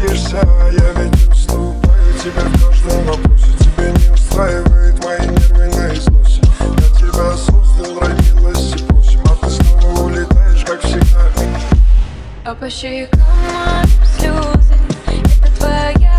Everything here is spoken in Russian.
боишься, а я ведь не уступаю тебе в каждом вопросе. Тебе не устраивает мои нервы на износе. Я тебя создал, родилась и просим, а ты снова улетаешь, как всегда. А по щекам слезы, это твоя